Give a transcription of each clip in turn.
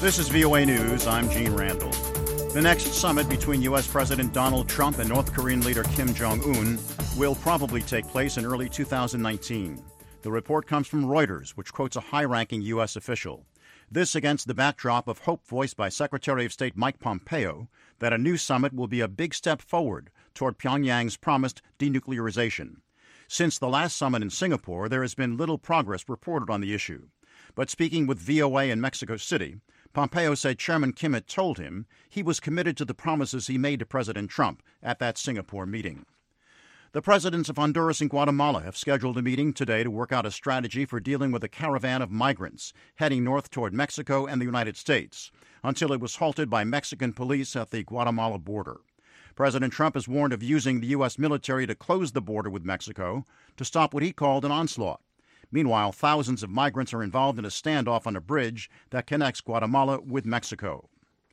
This is VOA News. I'm Gene Randall. The next summit between U.S. President Donald Trump and North Korean leader Kim Jong-un will probably take place in early 2019. The report comes from Reuters, which quotes a high-ranking U.S. official. This against the backdrop of hope voiced by Secretary of State Mike Pompeo that a new summit will be a big step forward toward Pyongyang's promised denuclearization. Since the last summit in Singapore, there has been little progress reported on the issue. But speaking with VOA in Mexico City, Pompeo said Chairman Kim had told him he was committed to the promises he made to President Trump at that Singapore meeting. The presidents of Honduras and Guatemala have scheduled a meeting today to work out a strategy for dealing with a caravan of migrants heading north toward Mexico and the United States until it was halted by Mexican police at the Guatemala border. President Trump has warned of using the U.S. military to close the border with Mexico to stop what he called an onslaught. Meanwhile, thousands of migrants are involved in a standoff on a bridge that connects Guatemala with Mexico.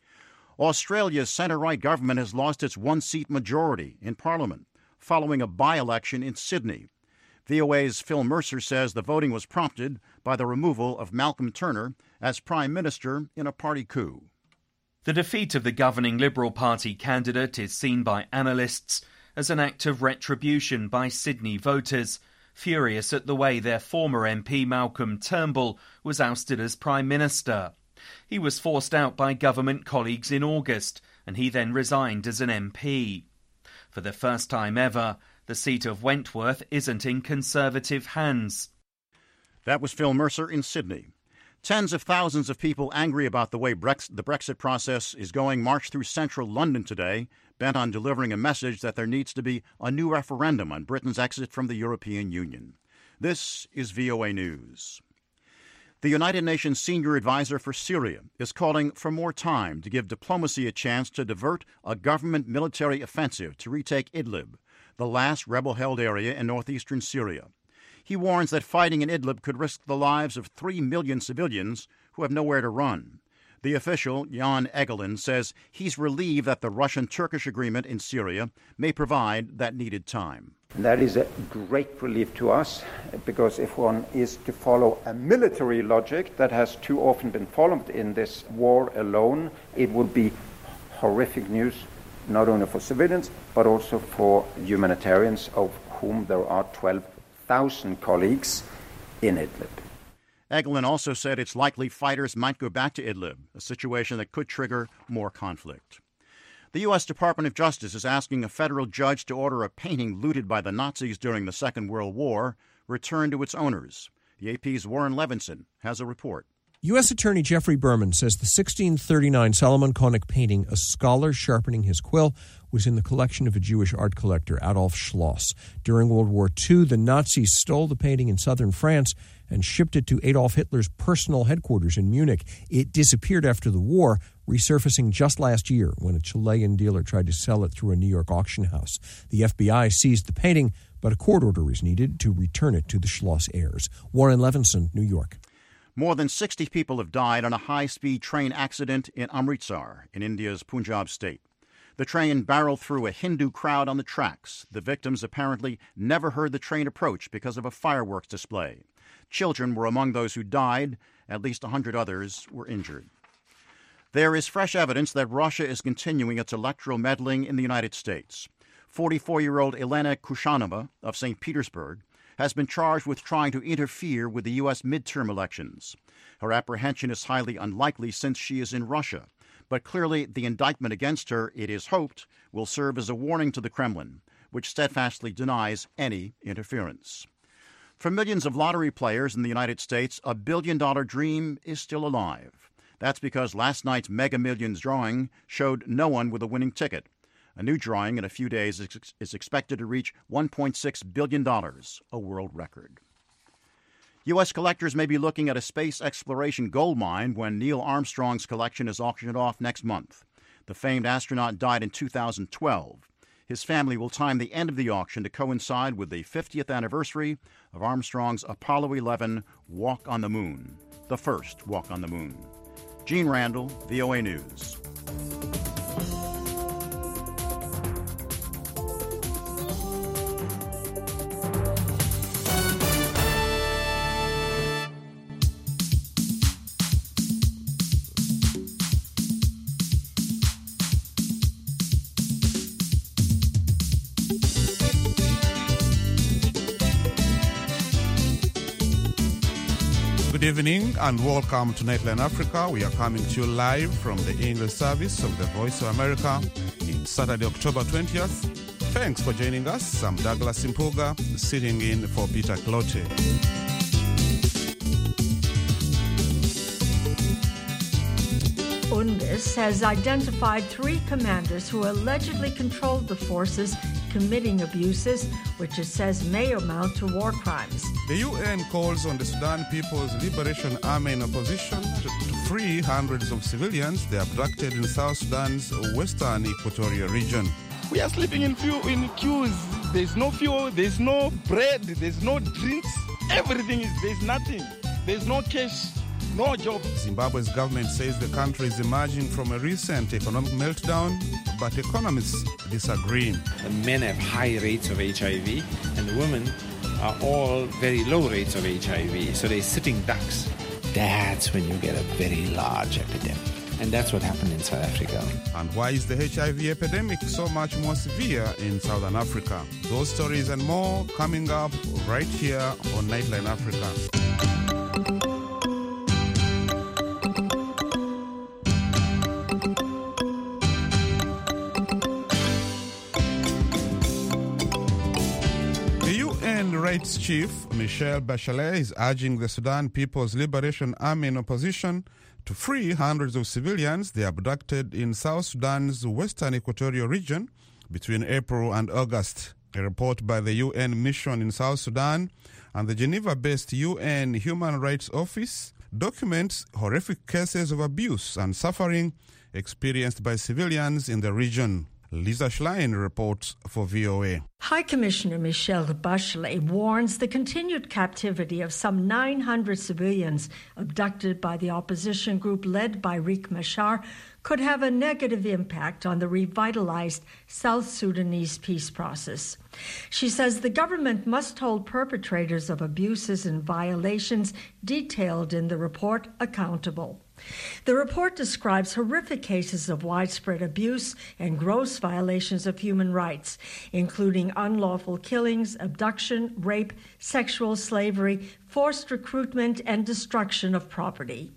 Australia's centre-right government has lost its one-seat majority in Parliament following a by-election in Sydney. VOA's Phil Mercer says the voting was prompted by the removal of Malcolm Turner as Prime Minister in a party coup. The defeat of the governing Liberal Party candidate is seen by analysts as an act of retribution by Sydney voters, furious at the way their former MP Malcolm Turnbull was ousted as Prime Minister. He was forced out by government colleagues in August, and he then resigned as an MP. For the first time ever, the seat of Wentworth isn't in Conservative hands. That was Phil Mercer in Sydney. Tens of thousands of people angry about the way the Brexit process is going marched through central London today, bent on delivering a message that there needs to be a new referendum on Britain's exit from the European Union. This is VOA News. The United Nations Senior Advisor for Syria is calling for more time to give diplomacy a chance to divert a government military offensive to retake Idlib, the last rebel-held area in northeastern Syria. He warns that fighting in Idlib could risk the lives of 3 million civilians who have nowhere to run. The official, Jan Egeland, says he's relieved that the Russian-Turkish agreement in Syria may provide that needed time. That is a great relief to us, because if one is to follow a military logic that has too often been followed in this war alone, it would be horrific news, not only for civilians, but also for humanitarians, of whom there are 12,000 colleagues in Idlib. Egeland also said it's likely fighters might go back to Idlib, a situation that could trigger more conflict. The U.S. Department of Justice is asking a federal judge to order a painting looted by the Nazis during the Second World War returned to its owners. The AP's Warren Levinson has a report. U.S. Attorney Jeffrey Berman says the 1639 Solomon Koenig painting, A Scholar Sharpening His Quill, was in the collection of a Jewish art collector, Adolf Schloss. During World War II, the Nazis stole the painting in southern France and shipped it to Adolf Hitler's personal headquarters in Munich. It disappeared after the war, resurfacing just last year when a Chilean dealer tried to sell it through a New York auction house. The FBI seized the painting, but a court order is needed to return it to the Schloss heirs. Warren Levinson, New York. More than 60 people have died on a high-speed train accident in Amritsar, in India's Punjab state. The train barreled through a Hindu crowd on the tracks. The victims apparently never heard the train approach because of a fireworks display. Children were among those who died. At least 100 others were injured. There is fresh evidence that Russia is continuing its electoral meddling in the United States. 44-year-old Elena Kushanova of St. Petersburg has been charged with trying to interfere with the U.S. midterm elections. Her apprehension is highly unlikely since she is in Russia, but clearly the indictment against her, it is hoped, will serve as a warning to the Kremlin, which steadfastly denies any interference. For millions of lottery players in the United States, a billion-dollar dream is still alive. That's because last night's Mega Millions drawing showed no one with a winning ticket. A new drawing in a few days is expected to reach $1.6 billion, a world record. U.S. collectors may be looking at a space exploration gold mine when Neil Armstrong's collection is auctioned off next month. The famed astronaut died in 2012. His family will time the end of the auction to coincide with the 50th anniversary of Armstrong's Apollo 11 walk on the moon, the first walk on the moon. Gene Randall, VOA News. Good evening and welcome to Nightline Africa. We are coming to you live from the English service of the Voice of America in Saturday, October 20th. Thanks for joining us. I'm Douglas Impuga, sitting in for Peter Clote. UNMISS has identified 3 commanders who allegedly controlled the forces committing abuses, which it says may amount to war crimes. The UN calls on the Sudan People's Liberation Army in opposition to free hundreds of civilians they abducted in South Sudan's western equatorial region. We are sleeping in queues. There's no fuel, there's no bread, there's no drinks. Everything there's nothing. There's no cash. No job. Zimbabwe's government says the country is emerging from a recent economic meltdown, but economists disagree. Men have high rates of HIV, and women are all very low rates of HIV. So they're sitting ducks. That's when you get a very large epidemic. And that's what happened in South Africa. And why is the HIV epidemic so much more severe in Southern Africa? Those stories and more coming up right here on Nightline Africa. Rights Chief Michelle Bachelet is urging the Sudan People's Liberation Army in opposition to free hundreds of civilians they abducted in South Sudan's western equatorial region between April and August. A report by the UN mission in South Sudan and the Geneva-based UN Human Rights Office documents horrific cases of abuse and suffering experienced by civilians in the region. Lisa Schlein reports for VOA. High Commissioner Michelle Bachelet warns the continued captivity of some 900 civilians abducted by the opposition group led by Riek Machar could have a negative impact on the revitalized South Sudanese peace process. She says the government must hold perpetrators of abuses and violations detailed in the report accountable. The report describes horrific cases of widespread abuse and gross violations of human rights, including unlawful killings, abduction, rape, sexual slavery, forced recruitment, and destruction of property.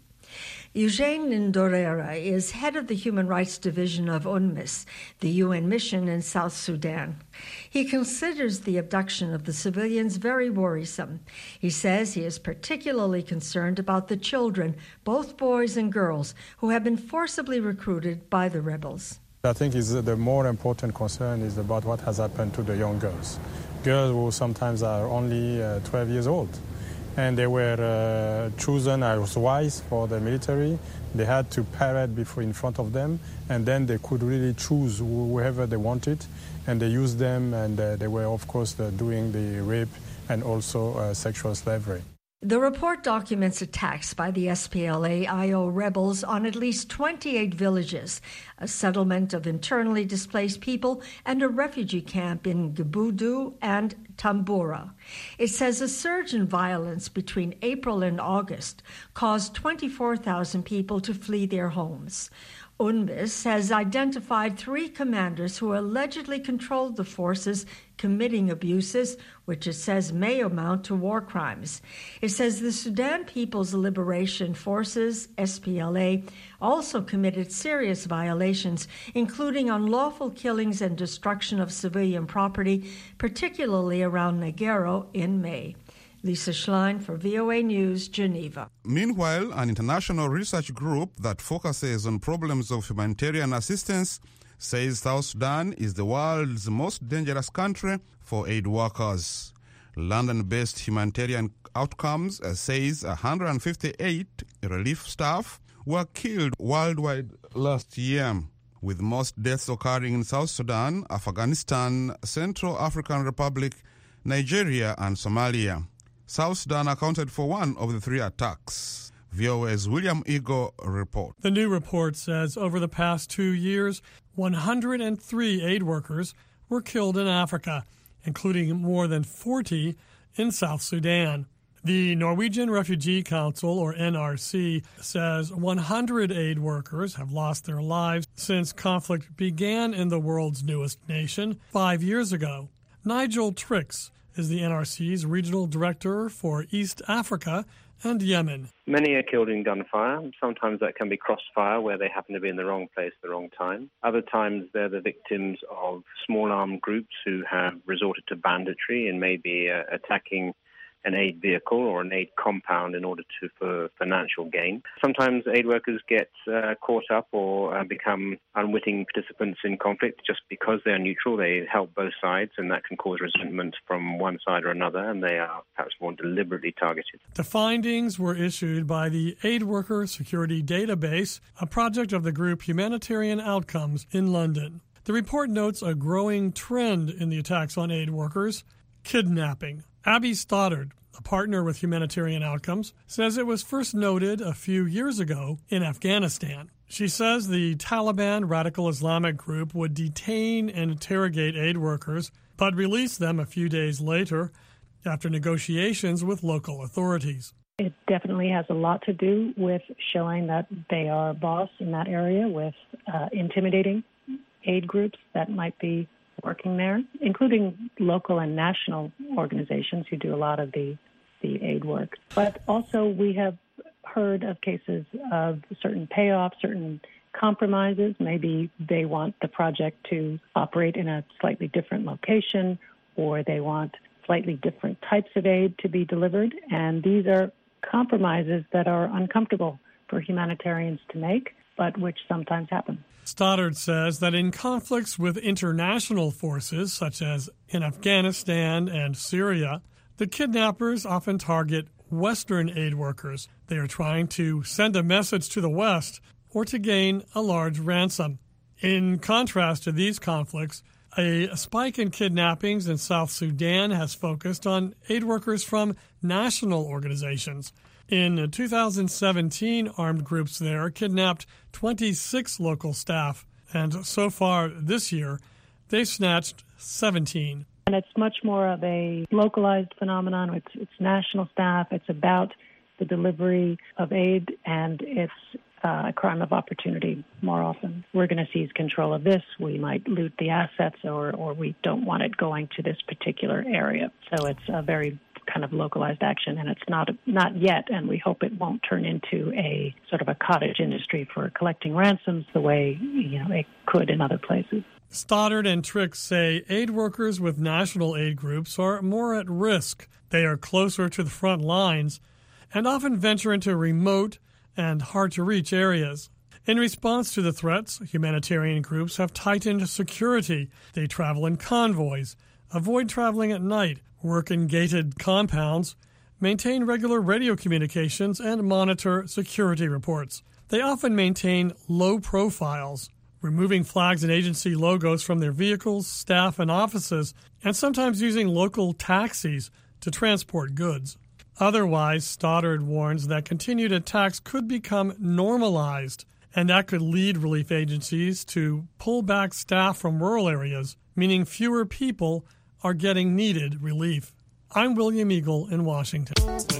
Eugene Ndorera is head of the Human Rights Division of UNMISS, the UN mission in South Sudan. He considers the abduction of the civilians very worrisome. He says he is particularly concerned about the children, both boys and girls, who have been forcibly recruited by the rebels. I think the more important concern is about what has happened to the young girls. Girls who sometimes are only 12 years old. And they were chosen as wives for the military. They had to parade in front of them, and then they could really choose whoever they wanted, and they used them, and they were, of course, doing the rape and also sexual slavery. The report documents attacks by the SPLA-IO rebels on at least 28 villages, a settlement of internally displaced people, and a refugee camp in Gabudu and Tambura. It says a surge in violence between April and August caused 24,000 people to flee their homes. UNMISS has identified 3 commanders who allegedly controlled the forces committing abuses, which it says may amount to war crimes. It says the Sudan People's Liberation Forces, SPLA, also committed serious violations, including unlawful killings and destruction of civilian property, particularly around Nagero in May. Lisa Schlein for VOA News, Geneva. Meanwhile, an international research group that focuses on problems of humanitarian assistance says South Sudan is the world's most dangerous country for aid workers. London-based Humanitarian Outcomes says 158 relief staff were killed worldwide last year, with most deaths occurring in South Sudan, Afghanistan, Central African Republic, Nigeria, and Somalia. South Sudan accounted for one of the 3 attacks. VOA's William Ego report. The new report says over the past 2 years, 103 aid workers were killed in Africa, including more than 40 in South Sudan. The Norwegian Refugee Council, or NRC, says 100 aid workers have lost their lives since conflict began in the world's newest nation 5 years ago. Nigel Trix is the NRC's regional director for East Africa and Yemen. Many are killed in gunfire. Sometimes that can be crossfire, where they happen to be in the wrong place at the wrong time. Other times they're the victims of small armed groups who have resorted to banditry and may be attacking an aid vehicle or an aid compound in order for financial gain. Sometimes aid workers get caught up or become unwitting participants in conflict just because they're neutral. They help both sides, and that can cause resentment from one side or another, and they are perhaps more deliberately targeted. The findings were issued by the Aid Worker Security Database, a project of the group Humanitarian Outcomes in London. The report notes a growing trend in the attacks on aid workers: kidnapping. Abby Stoddard, a partner with Humanitarian Outcomes, says it was first noted a few years ago in Afghanistan. She says the Taliban radical Islamic group would detain and interrogate aid workers, but release them a few days later after negotiations with local authorities. It definitely has a lot to do with showing that they are boss in that area, with intimidating aid groups that might be working there, including local and national organizations who do a lot of the aid work. But also we have heard of cases of certain payoffs, certain compromises. Maybe they want the project to operate in a slightly different location, or they want slightly different types of aid to be delivered. And these are compromises that are uncomfortable for humanitarians to make, but which sometimes happen. Stoddard says that in conflicts with international forces, such as in Afghanistan and Syria, the kidnappers often target Western aid workers. They are trying to send a message to the West or to gain a large ransom. In contrast to these conflicts, a spike in kidnappings in South Sudan has focused on aid workers from national organizations. In 2017, armed groups there kidnapped 26 local staff, and so far this year, they've snatched 17. And it's much more of a localized phenomenon. It's national staff. It's about the delivery of aid, and it's a crime of opportunity more often. We're going to seize control of this. We might loot the assets, or we don't want it going to this particular area. So it's a very kind of localized action, and it's not yet, and we hope it won't turn into a sort of a cottage industry for collecting ransoms the way it could in other places. Stoddard and Trix say aid workers with national aid groups are more at risk. They are closer to the front lines and often venture into remote and hard-to-reach areas. In response to the threats, humanitarian groups have tightened security. They travel in convoys, avoid traveling at night, work in gated compounds, maintain regular radio communications, and monitor security reports. They often maintain low profiles, removing flags and agency logos from their vehicles, staff, and offices, and sometimes using local taxis to transport goods. Otherwise, Stoddard warns that continued attacks could become normalized, and that could lead relief agencies to pull back staff from rural areas, meaning fewer people are getting needed relief. I'm William Eagle in Washington.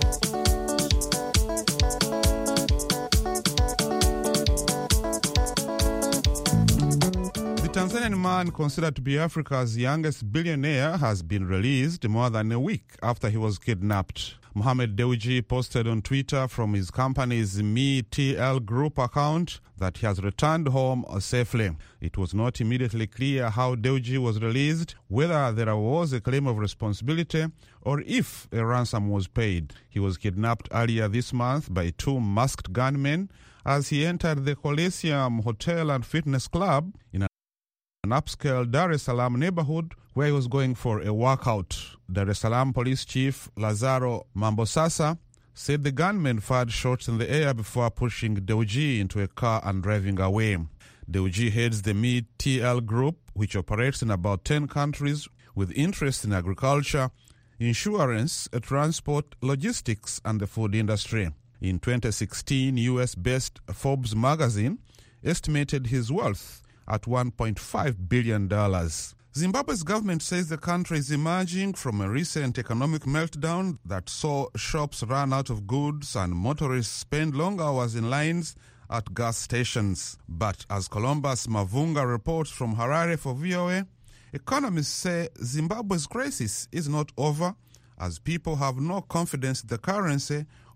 The Tanzanian man considered to be Africa's youngest billionaire has been released more than a week after he was kidnapped. Mohamed Dewji posted on Twitter from his company's MeTL Group account that he has returned home safely. It was not immediately clear how Dewji was released, whether there was a claim of responsibility or if a ransom was paid. He was kidnapped earlier this month by two masked gunmen as he entered the Coliseum Hotel and Fitness Club in an upscale Dar es Salaam neighborhood where he was going for a workout. Dar es Salaam Police Chief Lazaro Mambosasa said the gunmen fired shots in the air before pushing Dewji into a car and driving away. Dewji heads the MeTL Group, which operates in about 10 countries with interest in agriculture, insurance, transport, logistics, and the food industry. In 2016, US-based Forbes magazine estimated his wealth at $1.5 billion. Zimbabwe's government says the country is emerging from a recent economic meltdown that saw shops run out of goods and motorists spend long hours in lines at gas stations. But as Columbus Mavunga reports from Harare for VOA, economists say Zimbabwe's crisis is not over, as people have no confidence in the currency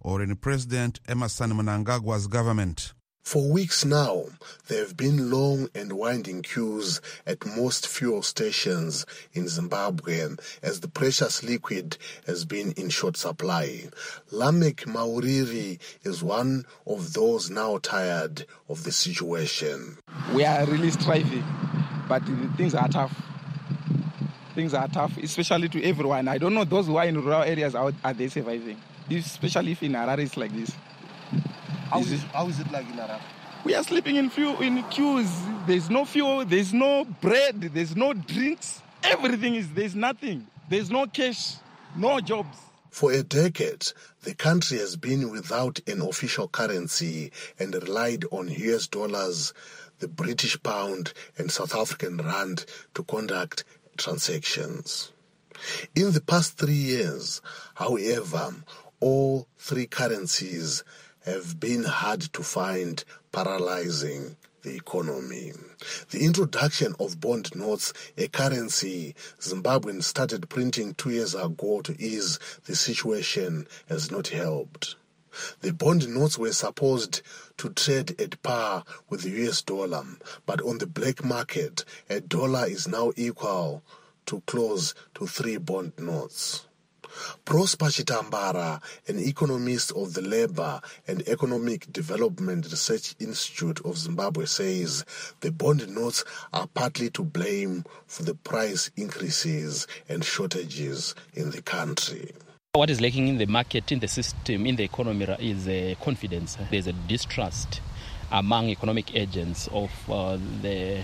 or in President Emmerson Mnangagwa's government. For weeks now, there have been long and winding queues at most fuel stations in Zimbabwe as the precious liquid has been in short supply. Lamek Mauriri is one of those now tired of the situation. We are really striving, but things are tough. Things are tough, especially to everyone. I don't know those who are in rural areas, are they surviving? Especially if in Harare it's like this. How is it like in Harare? We are sleeping in queues. There's no fuel, there's no bread, there's no drinks. There's nothing. There's no cash, no jobs. For a decade, the country has been without an official currency and relied on US dollars, the British pound and South African rand to conduct transactions. In the past 3 years, however, all three currencies have been hard to find, paralyzing the economy. The introduction of bond notes, a currency Zimbabweans started printing 2 years ago to ease the situation, has not helped. The bond notes were supposed to trade at par with the US dollar, but on the black market, a dollar is now equal to close to 3 bond notes. Prosper Chitambara, an economist of the Labour and Economic Development Research Institute of Zimbabwe, says the bond notes are partly to blame for the price increases and shortages in the country. What is lacking in the market, in the system, in the economy is confidence. There's a distrust among economic agents of the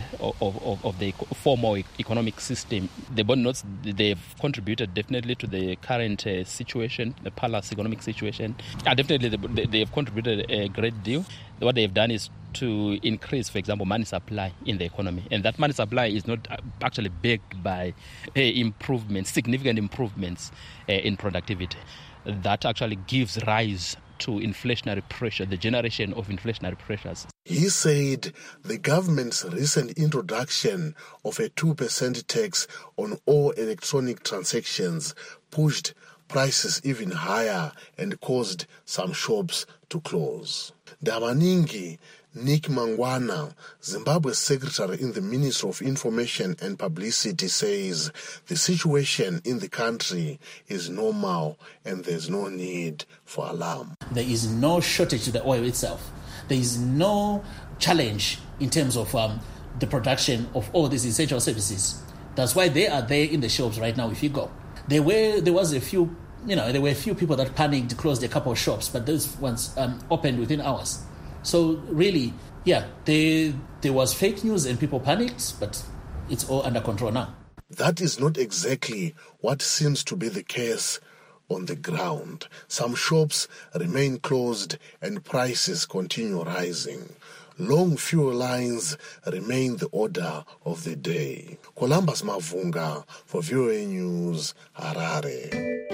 formal economic system. The bond notes, they've contributed definitely to the current situation, the palace economic situation. Definitely they've contributed a great deal. What they've done is to increase, for example, money supply in the economy. And that money supply is not actually backed by significant improvements in productivity. That actually gives rise to inflationary pressure, the generation of inflationary pressures. He said the government's recent introduction of a 2% tax on all electronic transactions pushed prices even higher and caused some shops to close. Damaningi Nick Mangwana, Zimbabwe's secretary in the Ministry of Information and Publicity, says the situation in the country is normal and there's no need for alarm. There is no shortage to the oil itself. There is no challenge in terms of the production of all these essential services. That's why they are there in the shops right now if you go. There were a few people that panicked, closed a couple of shops, but those ones opened within hours. So really, there was fake news and people panicked, but it's all under control now. That is not exactly what seems to be the case on the ground. Some shops remain closed and prices continue rising. Long fuel lines remain the order of the day. Columbus Mavunga for VOA News, Harare.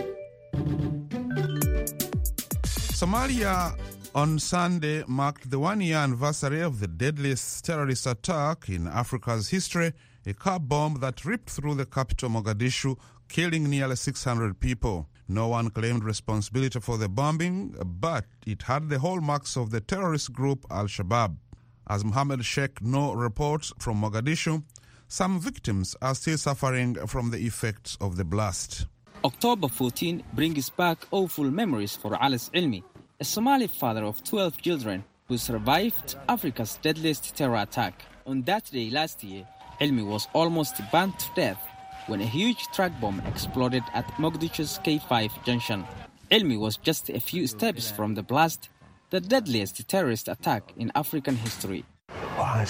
Somalia on Sunday marked the 1-year anniversary of the deadliest terrorist attack in Africa's history, a car bomb that ripped through the capital Mogadishu, killing nearly 600 people. No one claimed responsibility for the bombing, but it had the hallmarks of the terrorist group Al-Shabaab. As Mohammed Sheikh No reports from Mogadishu, some victims are still suffering from the effects of the blast. October 14 brings back awful memories for Alice Ilmi, a Somali father of 12 children who survived Africa's deadliest terror attack. On that day last year, Ilmi was almost burnt to death when a huge truck bomb exploded at Mogadishu's K5 junction. Ilmi was just a few steps from the blast, the deadliest terrorist attack in African history. I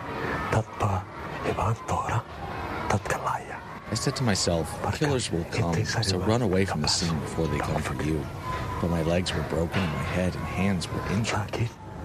said to myself, killers will come, so run away from the scene before they come for you. But my legs were broken and my head and hands were injured.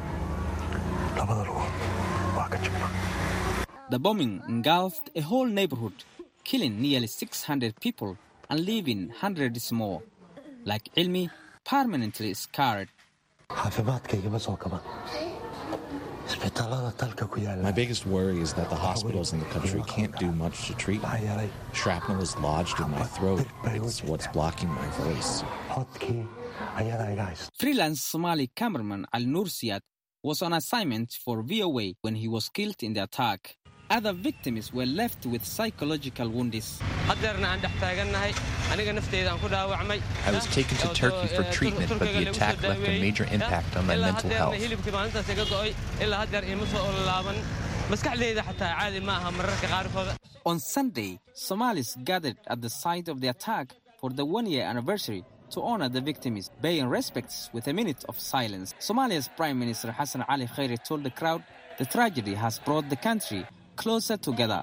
The bombing engulfed a whole neighborhood, killing nearly 600 people and leaving hundreds more, like Ilmi, permanently scarred. My biggest worry is that the hospitals in the country can't do much to treat me. Shrapnel is lodged in my throat. It's what's blocking my voice. Freelance Somali cameraman Al Nursiat was on assignment for VOA when he was killed in the attack. Other victims were left with psychological wounds. I was taken to Turkey for treatment, but the attack left a major impact on my mental health. On Sunday, Somalis gathered at the site of the attack for the one-year anniversary to honor the victims, paying respects with a minute of silence. Somalia's Prime Minister Hassan Ali Khairi told the crowd the tragedy has brought the country closer together.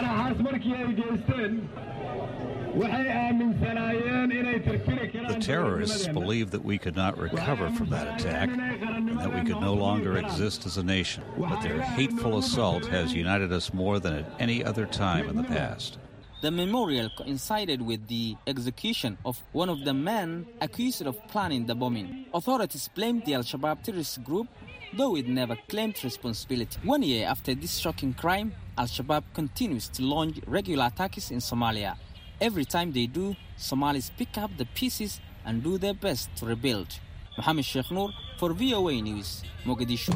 The terrorists believed that we could not recover from that attack and that we could no longer exist as a nation. But their hateful assault has united us more than at any other time in the past. The memorial coincided with the execution of one of the men accused of planning the bombing. Authorities blamed the Al-Shabaab terrorist group, though it never claimed responsibility. 1 year after this shocking crime, Al-Shabaab continues to launch regular attacks in Somalia. Every time they do, Somalis pick up the pieces and do their best to rebuild. Mohammed Sheikh Noor for VOA News, Mogadishu.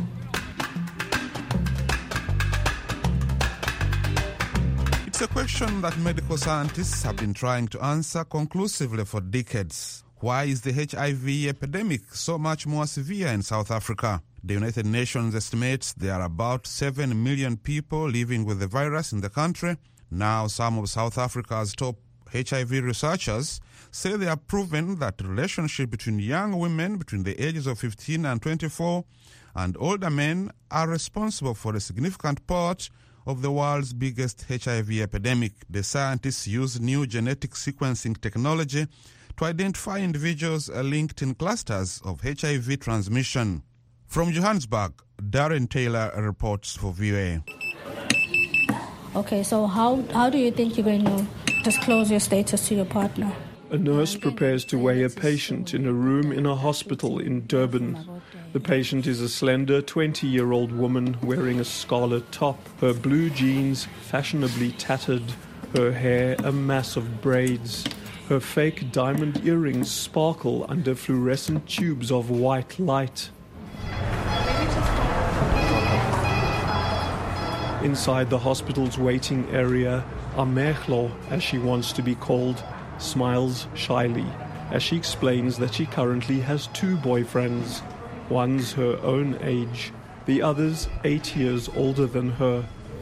It's a question that medical scientists have been trying to answer conclusively for decades. Why is the HIV epidemic so much more severe in South Africa? The United Nations estimates there are about 7 million people living with the virus in the country. Now, some of South Africa's top HIV researchers say they have proven that the relationship between young women between the ages of 15 and 24 and older men are responsible for a significant part of the world's biggest HIV epidemic. The scientists use new genetic sequencing technology to identify individuals linked in clusters of HIV transmission. From Johannesburg, Darren Taylor reports for VOA. Okay, so how do you think you're going to disclose your status to your partner? A nurse prepares to weigh a patient in a room in a hospital in Durban. The patient is a slender 20-year-old woman wearing a scarlet top, her blue jeans fashionably tattered, her hair a mass of braids. Her fake diamond earrings sparkle under fluorescent tubes of white light. Inside the hospital's waiting area, Amehlo, as she wants to be called, smiles shyly as she explains that she currently has 2 boyfriends. One's her own age, the other's 8 years older than her.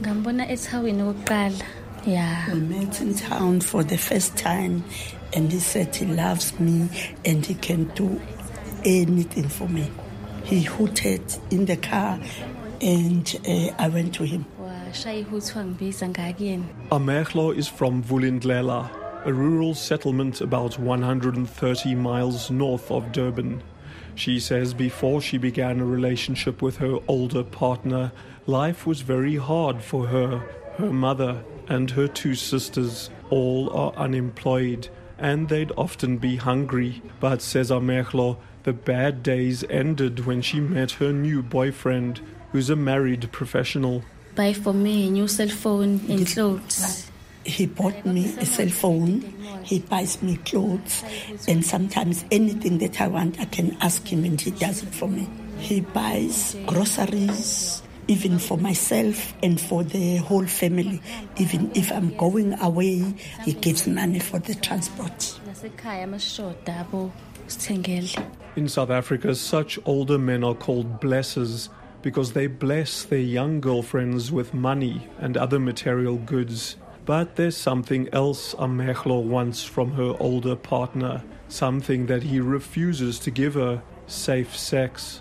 Yeah. We met in town for the first time, and he said he loves me and he can do anything for me. He hooted in the car, and I went to him. Amehlo is from Vulindlela, a rural settlement about 130 miles north of Durban. She says before she began a relationship with her older partner, life was very hard for her, her mother, and her 2 sisters. All are unemployed, and they'd often be hungry. But, says Amehlo, the bad days ended when she met her new boyfriend, who's a married professional. Buy for me a new cell phone and clothes. He bought me a cell phone, he buys me clothes, and sometimes anything that I want, I can ask him and he does it for me. He buys groceries, even for myself and for the whole family. Even if I'm going away, he gives money for the transport. In South Africa, such older men are called blessers because they bless their young girlfriends with money and other material goods. But there's something else Amehlo wants from her older partner, something that he refuses to give her: safe sex.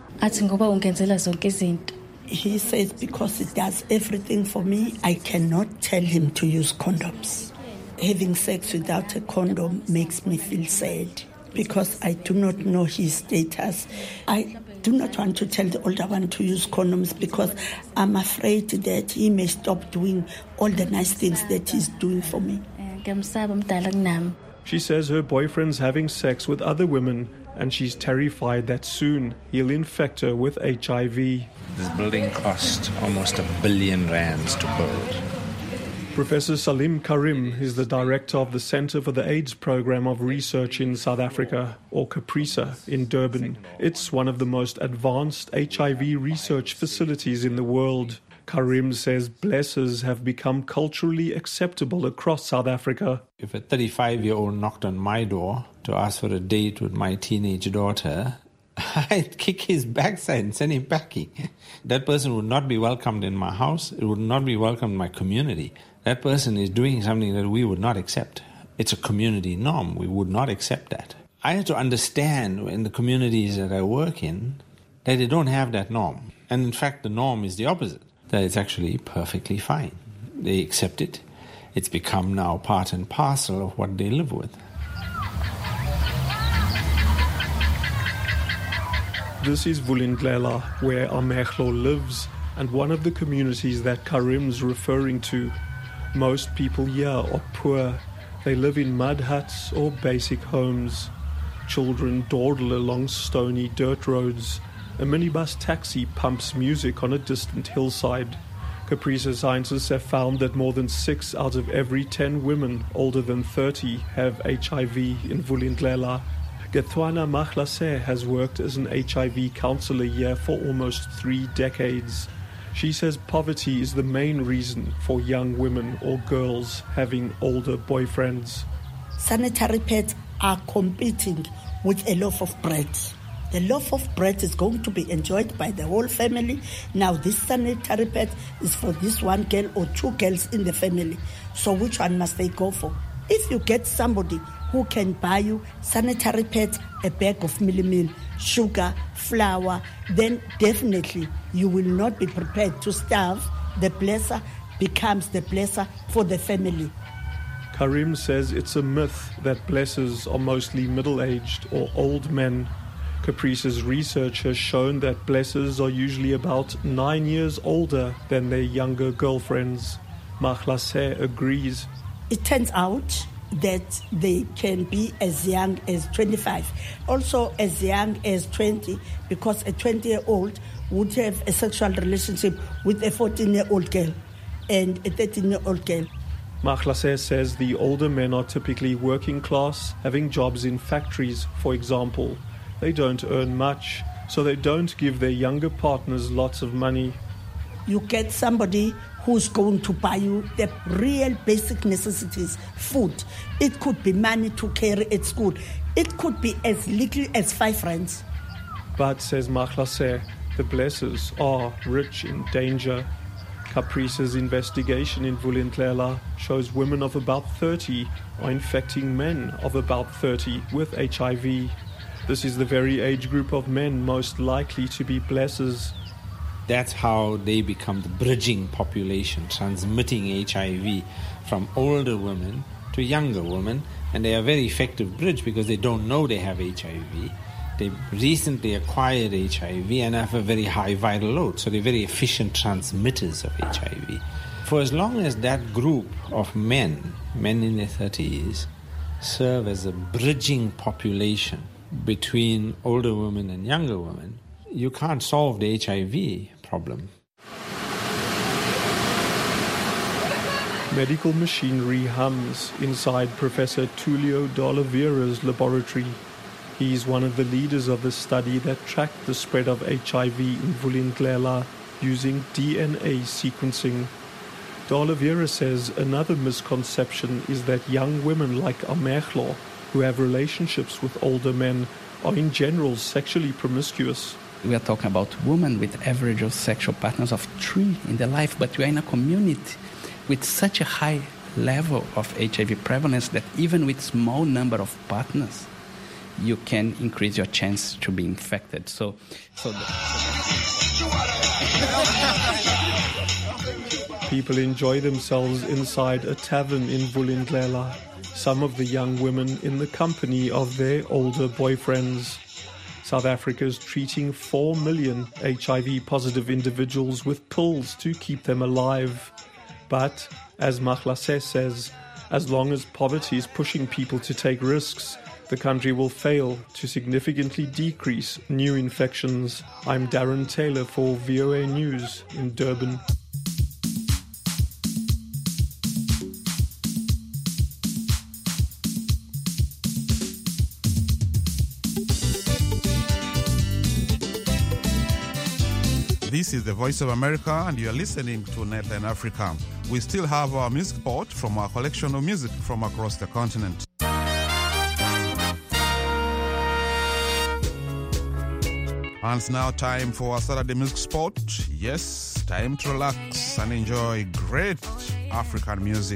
He says because he does everything for me, I cannot tell him to use condoms. Having sex without a condom makes me feel sad because I do not know his status. I do not want to tell the older one to use condoms because I'm afraid that he may stop doing all the nice things that he's doing for me. She says her boyfriend's having sex with other women, and she's terrified that soon he'll infect her with HIV. This building cost almost R1 billion to build. Professor Salim Karim is the director of the Center for the AIDS Program of Research in South Africa, or CAPRISA, in Durban. It's one of the most advanced HIV research facilities in the world. Karim says blessers have become culturally acceptable across South Africa. If a 35-year-old knocked on my door to ask for a date with my teenage daughter, I'd kick his backside and send him packing. That person would not be welcomed in my house. It would not be welcomed in my community. That person is doing something that we would not accept. It's a community norm. We would not accept that. I have to understand in the communities that I work in that they don't have that norm. And in fact, the norm is the opposite, that it's actually perfectly fine. They accept it. It's become now part and parcel of what they live with. This is Vulindlela, where Amehlo lives, and one of the communities that Karim's referring to. Most people here are poor. They live in mud huts or basic homes. Children dawdle along stony dirt roads. A minibus taxi pumps music on a distant hillside. CAPRISA scientists have found that more than 6 out of every 10 women older than 30 have HIV in Vulindlela. Gethwana Mahlase has worked as an HIV counselor here for almost 3 decades. She says poverty is the main reason for young women or girls having older boyfriends. Sanitary pads are competing with a loaf of bread. The loaf of bread is going to be enjoyed by the whole family. Now this sanitary pad is for this one girl or 2 girls in the family. So which one must they go for? If you get somebody who can buy you sanitary pads, a bag of meal, sugar, flour, then definitely you will not be prepared to starve. The blesser becomes the blesser for the family. Karim says it's a myth that blessers are mostly middle-aged or old men. CAPRISA's research has shown that blessers are usually about 9 years older than their younger girlfriends. Mahlase agrees. It turns out that they can be as young as 25, also as young as 20, because a 20-year-old would have a sexual relationship with a 14-year-old girl and a 13-year-old girl. Mahlase says the older men are typically working class, having jobs in factories, for example. They don't earn much, so they don't give their younger partners lots of money. You get somebody who's going to buy you the real basic necessities, food. It could be money to carry at school. It could be as little as 5 rands. But, says Mahlase, the blessers are rich in danger. CAPRISA's investigation in Vulindlela shows women of about 30 are infecting men of about 30 with HIV. This is the very age group of men most likely to be blessers. That's how they become the bridging population, transmitting HIV from older women to younger women. And they are a very effective bridge because they don't know they have HIV. They recently acquired HIV and have a very high viral load, so they're very efficient transmitters of HIV. For as long as that group of men in their 30s, serve as a bridging population between older women and younger women, you can't solve the HIV problem. Medical machinery hums inside Professor Tulio de Oliveira's laboratory. He's one of the leaders of the study that tracked the spread of HIV in Vulindlela using DNA sequencing. De Oliveira says another misconception is that young women like Amehlo, who have relationships with older men, are in general sexually promiscuous. We are talking about women with average of sexual partners of 3 in their life, but we are in a community with such a high level of HIV prevalence that even with small number of partners, you can increase your chance to be infected. People enjoy themselves inside a tavern in Vulindlela, some of the young women in the company of their older boyfriends. South Africa is treating 4 million HIV-positive individuals with pills to keep them alive. But, as Mahlase says, As long as poverty is pushing people to take risks, the country will fail to significantly decrease new infections. I'm Darren Taylor for VOA News in Durban. This is the Voice of America, and you are listening to Nightline Africa. We still have our music report from our collection of music from across the continent. And it's now time for our Saturday music spot. Yes, time to relax and enjoy great African music.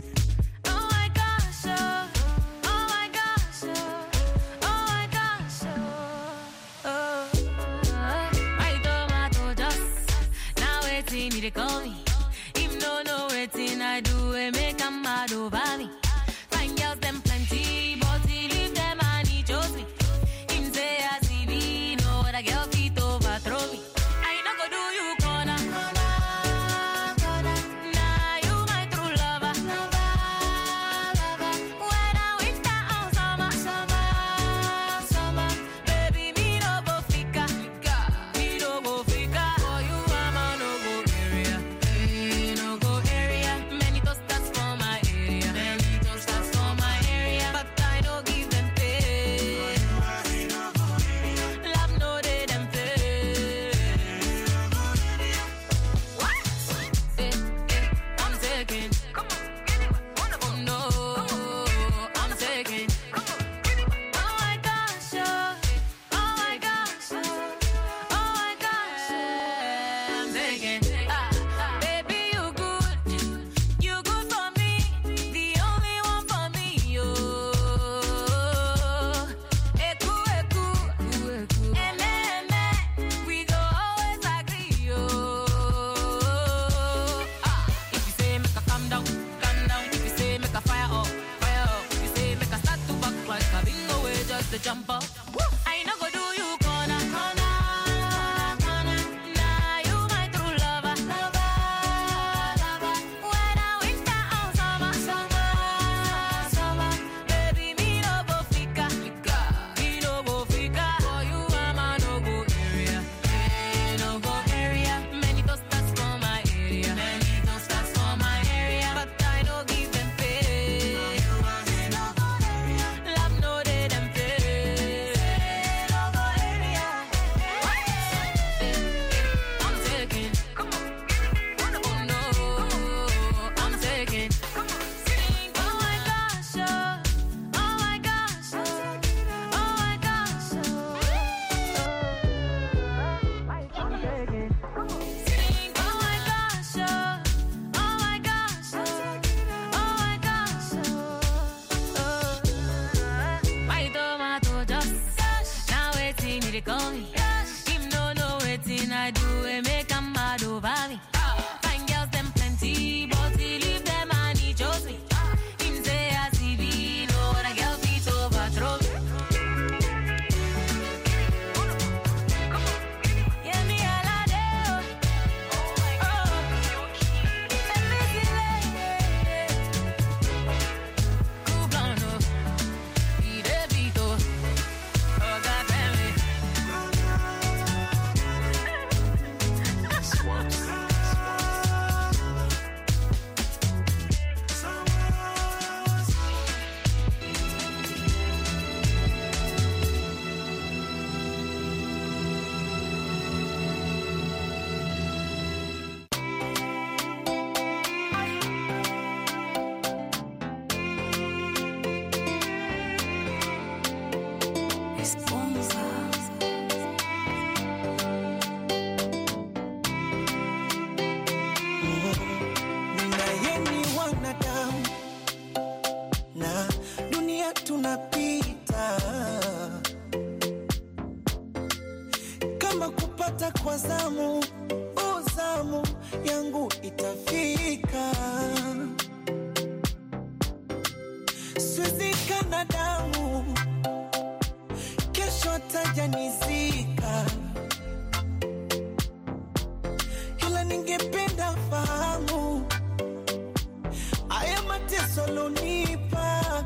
Ila ningependa fahamu haya mateso alonipa.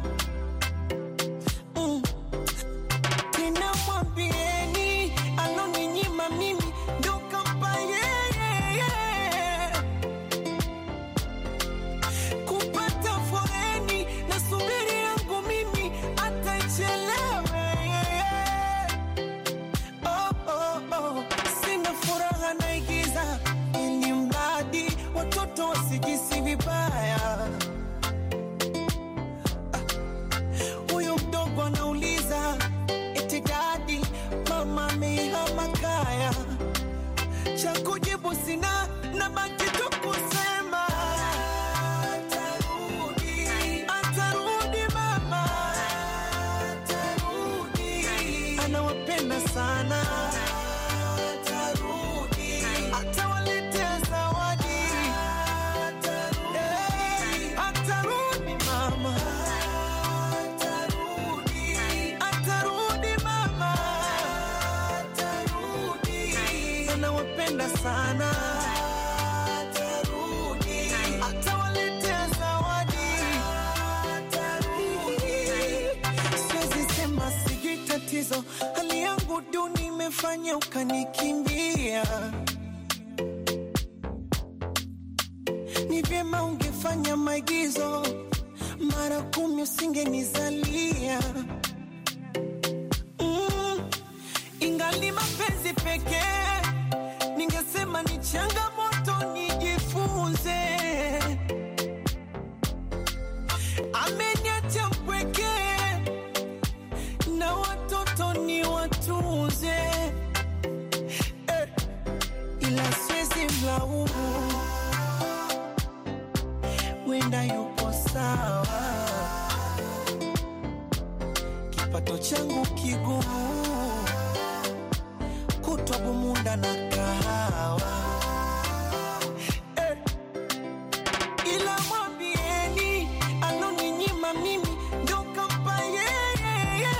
Tena mwambieni aloninyima mimi ndo kampa yeye. Kupata foreni na subiri yangu mimi ataichelewe. Sina furaha naigiza ili mradi watoto wasijisi vibaya. Huyo mdogo anauliza eti dadi mama amehama kaya. Cha kujibu sina na baki tu kusema atarudi, atarudi mama, atarudi, anawapenda sana. Atarudi, atawaletea zawadi. Atarudi, atarudi mama, atarudi, atarudi mama, atarudi, anawapenda sana. Atarudi, atawaletea zawadi. Atarudi, siwezi sema sijui tatizo, hali yangu duni imefanya ukanikimbia. Ni vyema ungefanya maigizo, mara 10 usingenizalia. Ingali mapenzi pekee, ningesema ni changamoto nijifunze. Ameniacha mpweke na watoto ni watunze. Ila siwezi mlaumu, wenda yupo sawa. Kipato changu kigumu, kutwa bumunda na kahawa. Ila mwambieni aloninyima mimi ndo kampa yeye.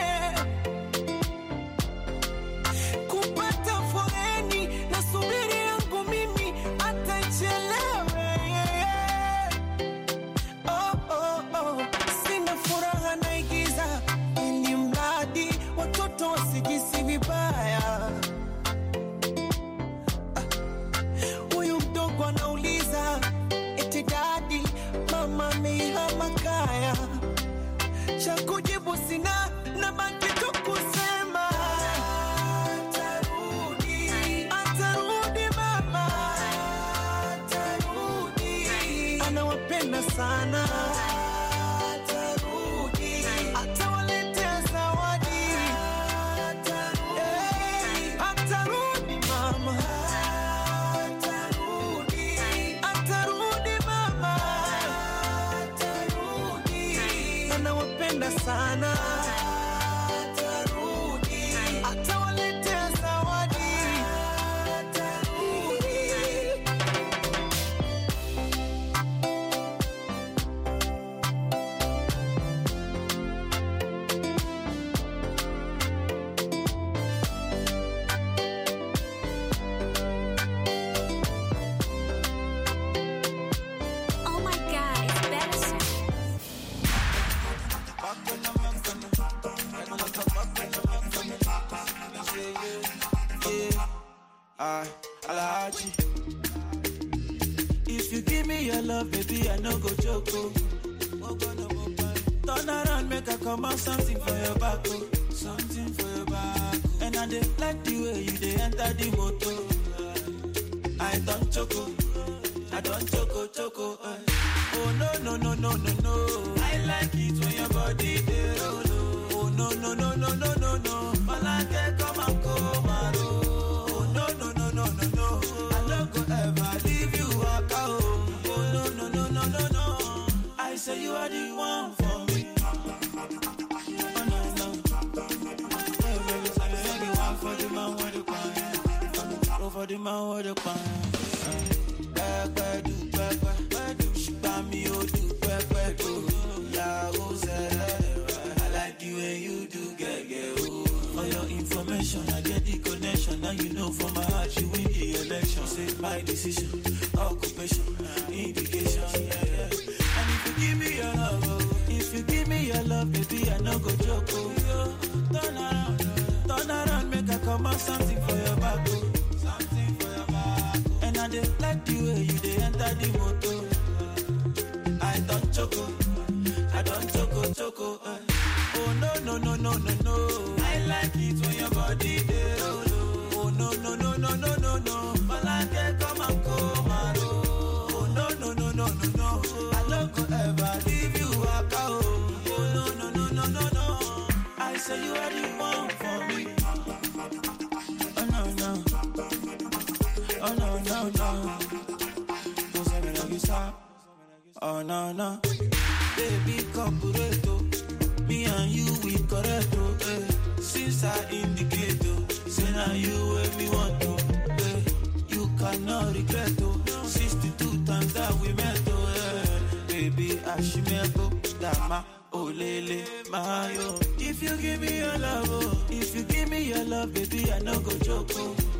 Kupata foreni na subiri yangu mimi ataichelewe. Sina furaha naigiza ili mradi watoto wasijisi vibaya. Huyu mdogo anauliza eti dadi mama amehama kaya. Cha kujibu sina na baki tu kusema atarudi, atarudi mama, atarudi, anawapenda sana. Atarudi, atawaletea zawadi. Atarudi mama, atarudi, atarudi mama, atarudi, anawapenda sana. Atarudi, atawaletea zawadi. Atarudi. Oh my God, it's better. Alaji. If you give me your love, baby, I no go joke. Turn around, make I come out something for your back, something for your back. And I dey like the way you dey enter the motor. I don't choco, I don't choco. Oh no no no no no no. I like it when your body dey roll. Oh no no no no no no no. Malake come and come and roll. Oh no no no no no no. I don't go ever leave you waka. Oh no no no no no no. I say you are the one for me. Oh no no. Hey baby, say you want for the man with the pan. Go for the man with the pan. Back do. She buy me oh do back do. Yeah, go say. I like the way you do get. For your information, I get the connection. Now you know from my heart you win the election. Say my decision, occupation, indication. Yeah. And if you give me your love, baby, I no go joke. Oh. Turn around, make I come out something for your back. Oh. Something for your back. Oh. And I just like the way you dey enter the motor. I don't choco. Oh no. I like it when your body dey roll. Oh no. Malake come and come and roll. Oh no. I don't go ever leave you waka. Oh no. I say you are the one for me. Oh no. Don't say me like you stop. Oh no. Baby, corporato. Me and you, we correcto. Since I indicate, say now you where me want to. You cannot regret, 62 times that we met, baby, Ashimeko, Dama, Olele, Mayo. If you give me your love, baby, I no go joke.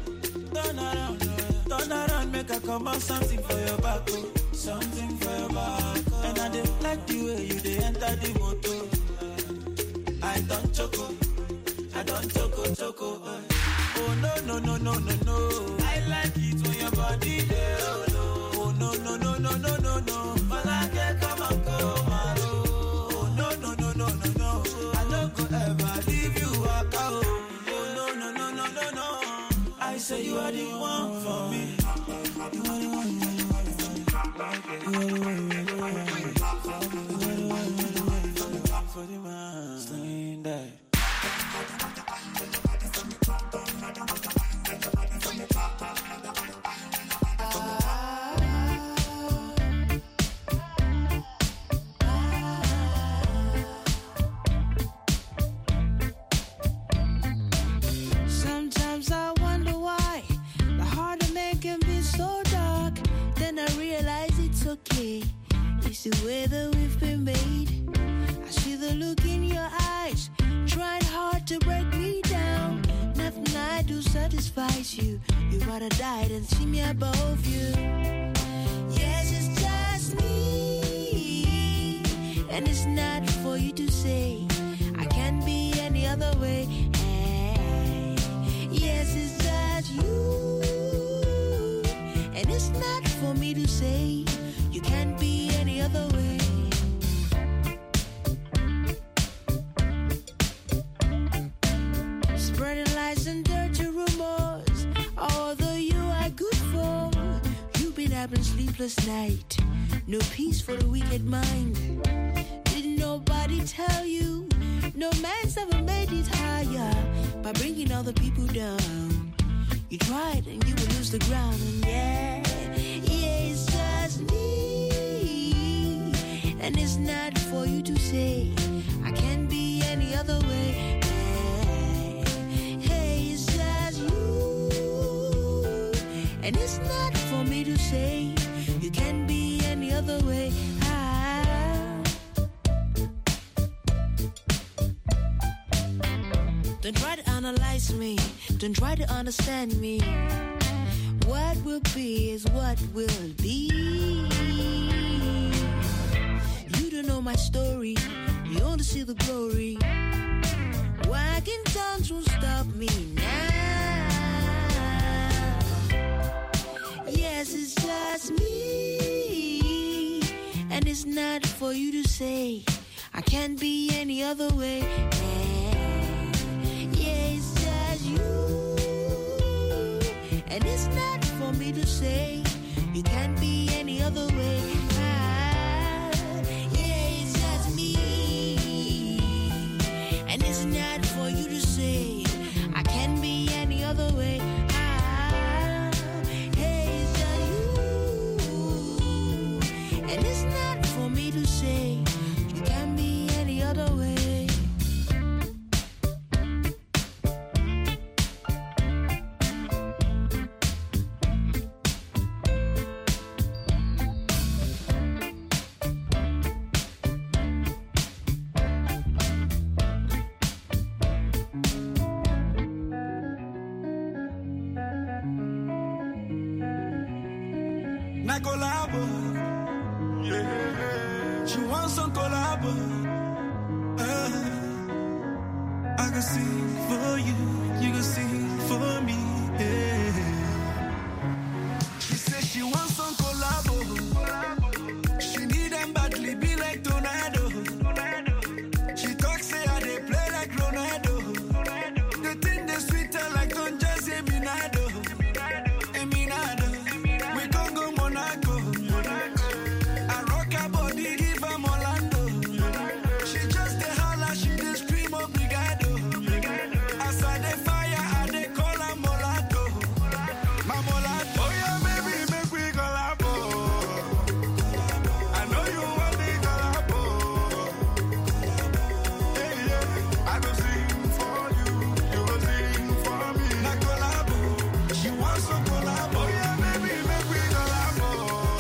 Turn around, make I come out something for your back, something for your back. And I just like the way you dey enter the motor. I don't choco. Oh no. I like it when your body dey roll. Oh no. Malake come and come and roll. Oh no. I don't go ever leave you waka. Oh no. I say you are the one for me. You are the one. For the man, sling that. Sometimes I wonder why the heart of man can be so dark. Then I realize it's okay. It's the way that we've been made. I see the look in your eyes, trying hard to break me down. Nothing I do satisfies you. You rather die than see me above you. Yes, it's just me, and it's not for you to say I can't be any other way. Hey, yes, it's just you, and it's not for me to say you can't be any other way. Spreading lies and dirty rumors, although you are good for. You've been having sleepless night, no peace for the wicked mind. Didn't nobody tell you? No man's ever made it higher by bringing other people down. You tried and you will lose the ground. And yeah, it's just me, and it's not for you to say I can't be any other way. Hey, it's just you, and it's not for me to say you can't be any other way. Don't try to analyze me, don't try to understand me. What will be is what will be. You don't know my story, you only see the glory. Wagging tongues won't stop me now. Yes, it's just me, and it's not for you to say I can't be any other way. It's just you, and it's not for me to say you can't be any other way. It's just me, and it's not for you to say I can't be any other way. It's just you, and it's not for me to say you can't be any other way. Na collabo, yeah. She wants some collabo. can sing for you, you can sing for me. Yeah. She said she wants some collabo. She need them badly, be like tornado. She talks say I they play like Ronaldo. The thing they sweeter like Don Jazzy Eminado. We gon' go Monaco. I rock her body, give her Orlando. She just the holla, she the scream obrigado. As I the fire, I they call her Molato. My Molato. Oh yeah, baby, make we collabo. I know you want the collabo. Yeah, yeah. I go sing for you, you go sing for me. Na collabo, she wants some collabo. Oh yeah, baby, make we collabo.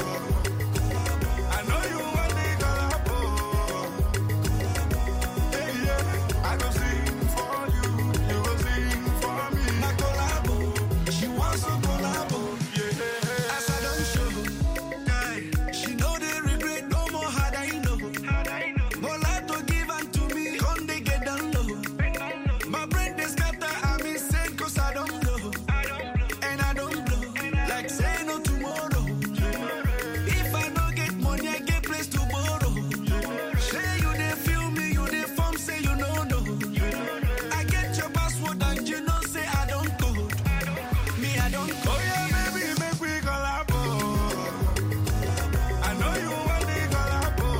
I know you want the collabo. Yeah, yeah. I go sing for you, you go sing for me. Na collabo, she wants some collabo. Yeah. As I don't show, guy, she know the regret no more. How I know? Molato give unto me, on they get down low. My brain they scatter, I'm insane 'cause I don't know. And I don't blow, like say no tomorrow. If I don't get money, I get place to borrow. Say you they feel me, you they form, say you know no. I get your password and you know say I don't code. Me I don't code. Oh yeah, baby, make we collabo. I know you want the collabo.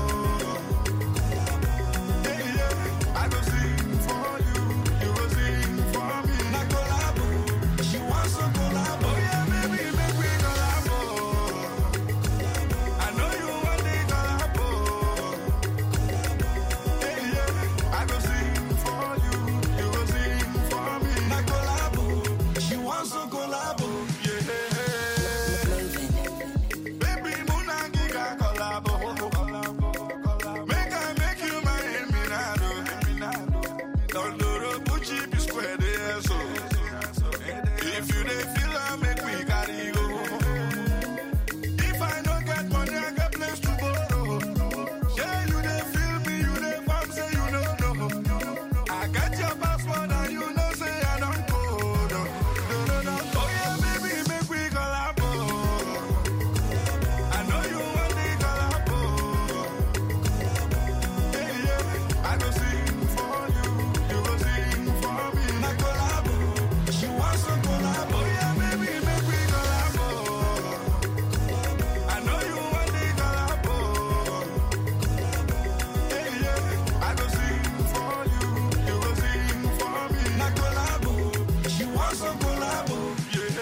Yeah, yeah. I go sing for you, you go sing for me. Na collabo, she wants some collabo. Oh yeah, baby, make we collabo. I know you want the collabo. Yeah, yeah. I go sing for you, you go sing for me. Na collabo, she wants some collabo. Yeah. Baby, Muna Giga collabo. Make I make you my Eminado. Don't do the Gucci be square there, so if you they feel I make we carry go. If I don't get money, I get place to borrow. Yeah, you they feel me, you they form, say you don't know. I got your passport and you know say I don't go. No. Oh yeah, baby, make we collabo. I know you want the collabo. Yeah, yeah. I go sing for you, you go sing for me. Na collabo, she wants some collabo. Oh yeah, baby, make we collabo. I know you want the collabo. Yeah, yeah. I go sing for you, you go sing for me. Na collabo, she wants some collabo. Yeah.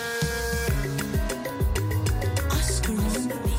Oscar on the beat.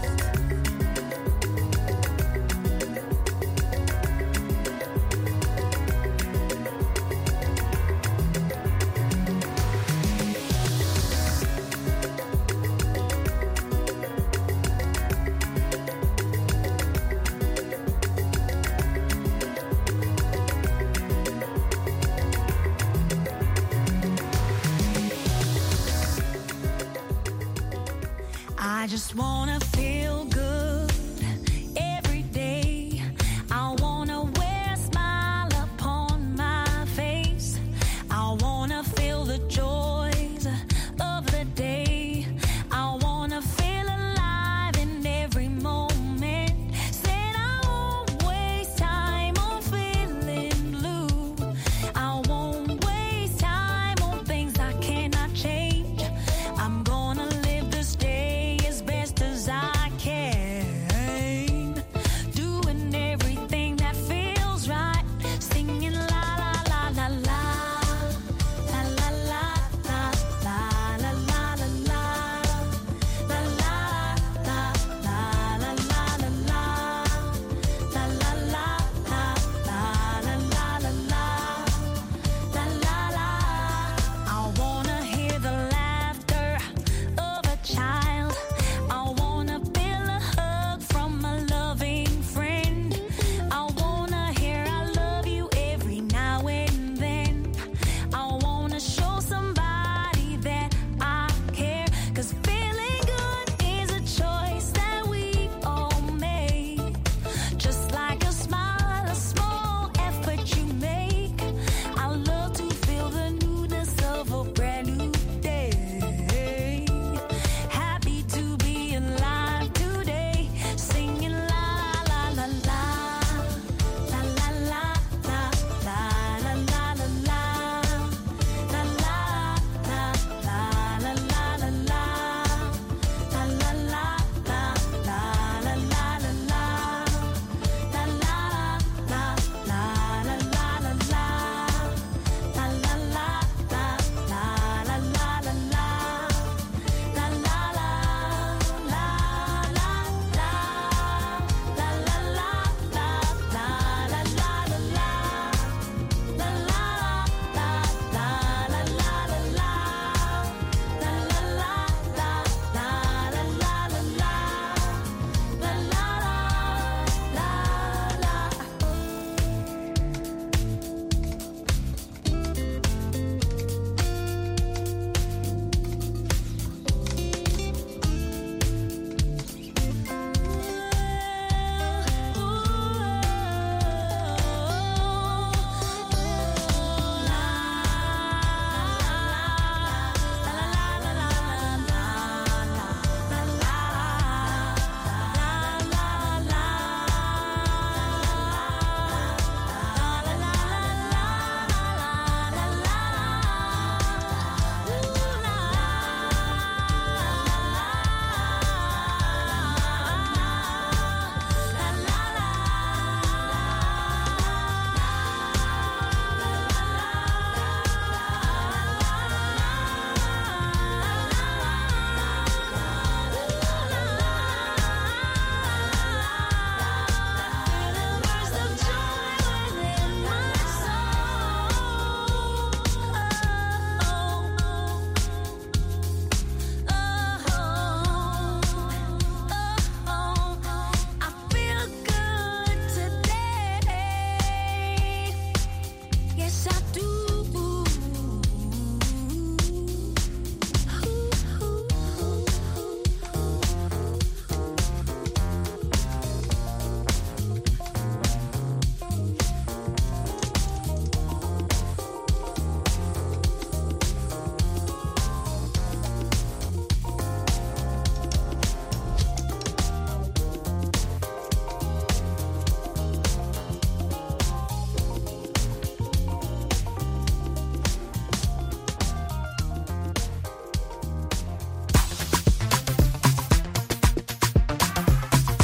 I just wanna feel good every day. I wanna wear a smile upon my face. I wanna feel the joys of the day. I wanna feel alive in every moment. Said I won't waste time on feeling blue. I won't waste time on things I cannot change. I'm gonna live this day as best as I can.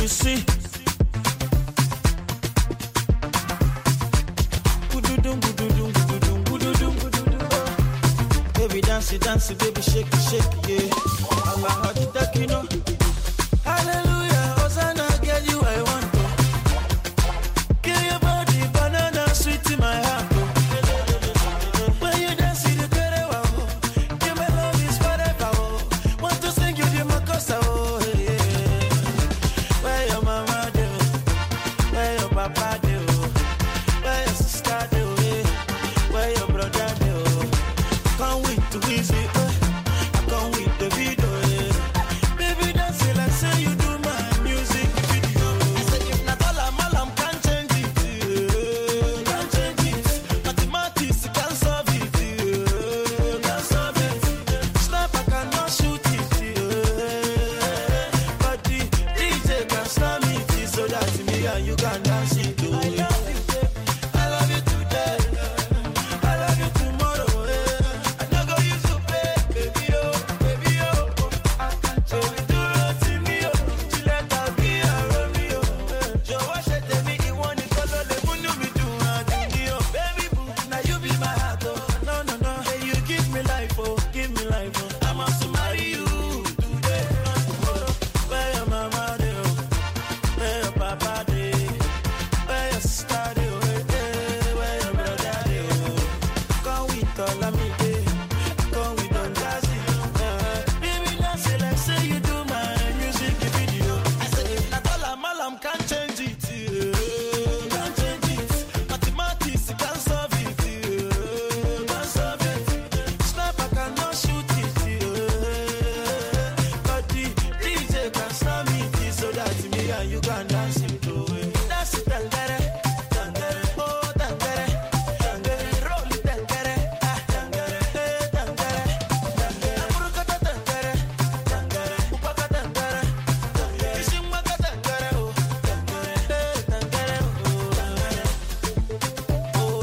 see. Baby, dance it, baby, shake it, yeah. Allah, you know. Hallelujah, Hosanna, girl, you I want to. Give your body banana sweet in my heart. When you dance, you the better, give me love is forever. Want to sing you the makosa, yeah. Where your mama do? Where your papa do? Where your sister do? Where your brother do? Can't wait to visit. I can't wait to video. Baby, dance it like say you do my music video. I say if not all I'm can't change it. Can't change it. Mathematics can't solve it. Can't solve it. Snap I cannot shoot it. But the DJ can slam it so that me and you can dance it too. I love you, baby. I love you today. I love you tomorrow. I no go use to play, baby, oh, baby, oh. I can't change it. Do it to me, oh. She let her be a Romeo. Joe, what she tell me he want it, cause all the money me do, oh. Baby boo, now you be my heart, oh. No, no, no. Hey, you give me life, oh. Give me life, oh. I must marry you today, not tomorrow. Where your mama do? Where your papa do? Where your sister do? Where your brother do? Come with all of me, come with Don Jazzy. Baby, dance it like say you do my music video. I say if not all I'm can't change it. Can't change it. Mathematics can't solve it. Can't solve it. Snap I cannot shoot it. But the DJ can slam it so that me and you can dance it too. Dance it, tangere, tangere, oh tangere, tangere, roll it, tangere, tangere, tangere, tangere, aburukata tangere, tangere, upaka tangere, tangere, ishimaka tangere, oh tangere, tangere, oh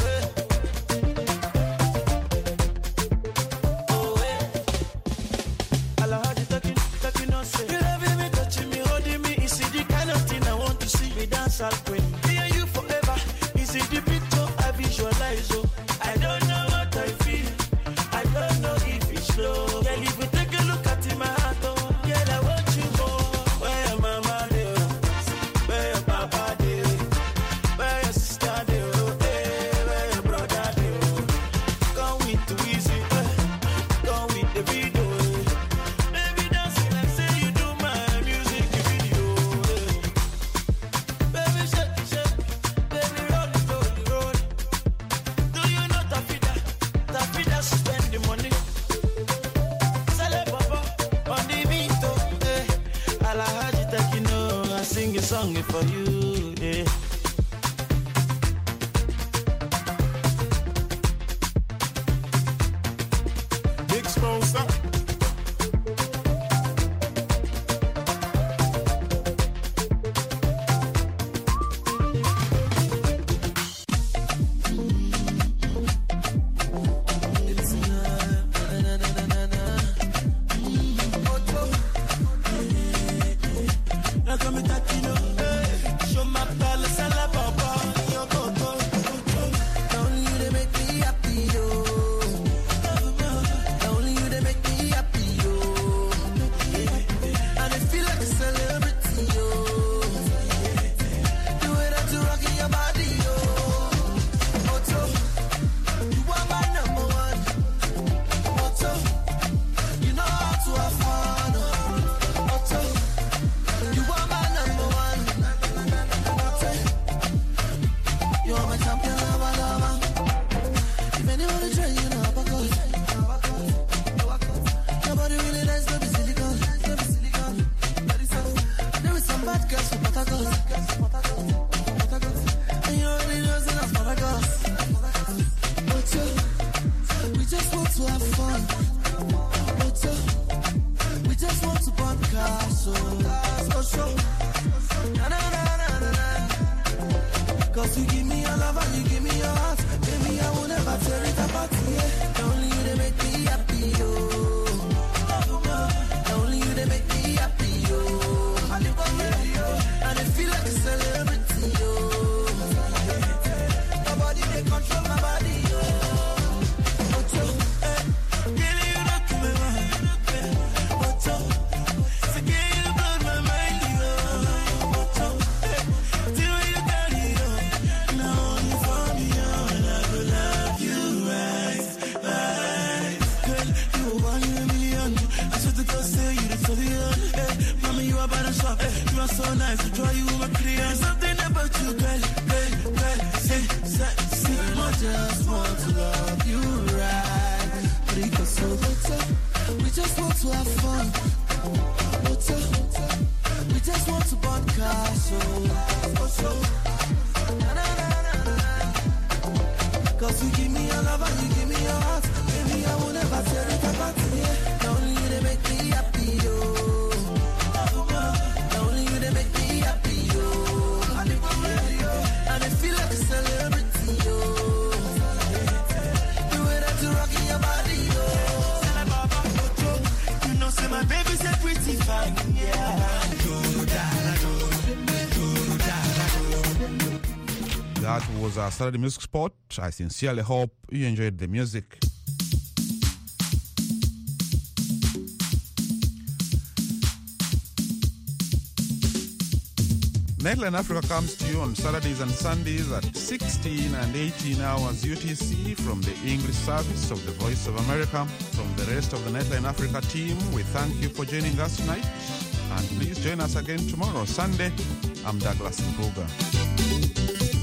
Allah had it talking on say. You loving me, touching me, holding me. Is it the kind of thing I want to see? We dance all queen. Me and you forever. Is it the picture I visualize? Oh, I don't know what I feel. I don't know if it's love. Girl, if we take a look at my heart, oh, girl, I want you more. Where your mama do? Where your papa do? Where your sister do? Where your brother do? Come with the easy, come with the video. Baby, dance it like say you do my music video. Baby, shake it, baby, roll it, roll it, roll it. Do you know Tafida? Tafida spend the money. Sale papa on the beat, oh, Allah had it like you know. I sing a song for you, Big sponsor. Now come and touch, you know, show my palace, I love papa, your coco. Only you they make me happy, yo. Only you they make me happy, yo. And I feel like a celebrity, yo. The way that you rocking your body, yo. Otto, you are my number one. Otto, you know how to have fun. Otto, you are my number one. Otto, you are my champion, lover, lover. If anyone is trying, you know how I nobody really nice, no be silicone. There is some bad girls from Patagon. And you already know that I'm Patagon. Otto, we just want to have fun. Otto, we just want to burn cars, so na na na na na na. 'Cause you give me your love and you give me your heart, baby, I will never tear it apart. Yeah, only you they make me happy, yo. Only you they make me happy, yo. And if your body shop. You are so nice, I draw you over clear. Something about you, girl, sexy. I just want to love you right. Because so we just want to have fun. We just want to burn cash. Cause you give me your love and you give me your heart. Baby, I will never tear it apart. Yeah. Only you they make me happy, yo. Only you they make me happy, yo. And I feel like a celebrity, yo. The way that you rocking your body, yo. You know, say my baby's a pretty fine, yeah. That was our Saturday Music Spot. I sincerely hope you enjoyed the music. Nightline Africa comes to you on Saturdays and Sundays at 16 and 18 hours UTC from the English service of the Voice of America. From the rest of the Nightline Africa team, we thank you for joining us tonight. And please join us again tomorrow, Sunday. I'm Douglas Mpuga.